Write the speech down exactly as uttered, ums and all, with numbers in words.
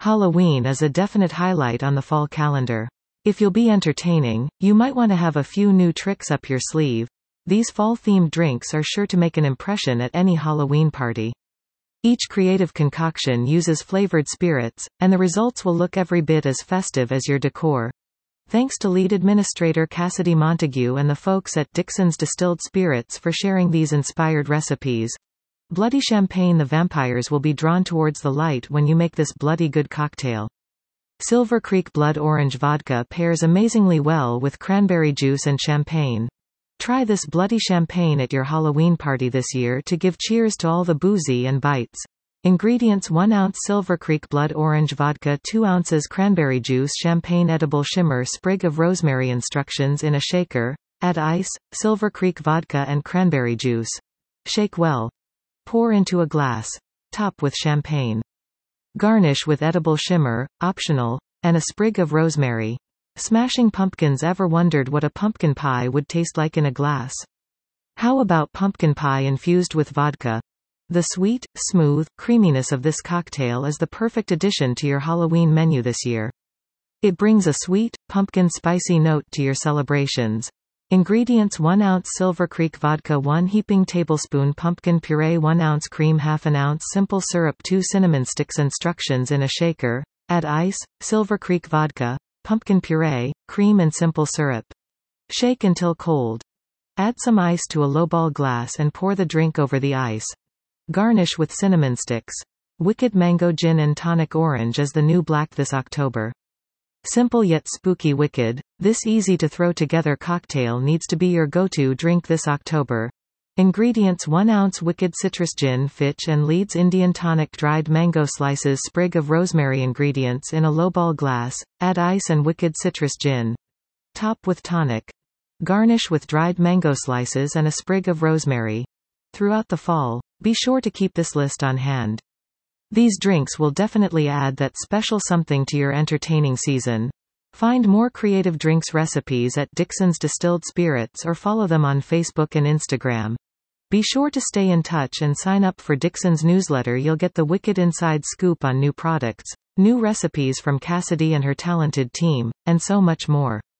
Halloween is a definite highlight on the fall calendar. If you'll be entertaining, you might want to have a few new tricks up your sleeve. These fall-themed drinks are sure to make an impression at any Halloween party. Each creative concoction uses flavored spirits, and the results will look every bit as festive as your decor. Thanks to lead administrator Cassidy Montague and the folks at Dixon's Distilled Spirits for sharing these inspired recipes. Bloody champagne. The vampires will be drawn towards the light when you make this bloody good cocktail. Silver Creek Blood Orange Vodka pairs amazingly well with cranberry juice and champagne. Try this bloody champagne at your Halloween party this year to give cheers to all the boozy and bites. Ingredients: one ounce Silver Creek Blood Orange Vodka, two ounces cranberry juice, champagne, edible shimmer, sprig of rosemary. Instructions: in a shaker, add ice, Silver Creek vodka and cranberry juice. Shake well. Pour into a glass. Top with champagne. Garnish with edible shimmer, optional, and a sprig of rosemary. Smashing pumpkins. Ever wondered what a pumpkin pie would taste like in a glass? How about pumpkin pie infused with vodka? The sweet, smooth creaminess of this cocktail is the perfect addition to your Halloween menu this year. It brings a sweet, pumpkin spicy note to your celebrations. Ingredients: one ounce Silver Creek vodka, one heaping tablespoon pumpkin puree, one ounce cream, half an ounce simple syrup, two cinnamon sticks. Instructions: in a shaker, add ice, Silver Creek vodka, pumpkin puree, cream and simple syrup. Shake until cold. Add some ice to a lowball glass and pour the drink over the ice. Garnish with cinnamon sticks. Wicked Mango Gin and Tonic Orange is the new black this October. Simple yet spooky wicked, this easy-to-throw-together cocktail needs to be your go-to drink this October. Ingredients: one ounce Wicked Citrus Gin, Fitch and Leeds Indian Tonic, dried mango slices, sprig of rosemary. Ingredients: in a lowball glass, add ice and Wicked Citrus Gin. Top with tonic. Garnish with dried mango slices and a sprig of rosemary. Throughout the fall, be sure to keep this list on hand. These drinks will definitely add that special something to your entertaining season. Find more creative drinks recipes at Dixon's Distilled Spirits or follow them on Facebook and Instagram. Be sure to stay in touch and sign up for Dixon's newsletter. You'll get the wicked inside scoop on new products, new recipes from Cassidy and her talented team, and so much more.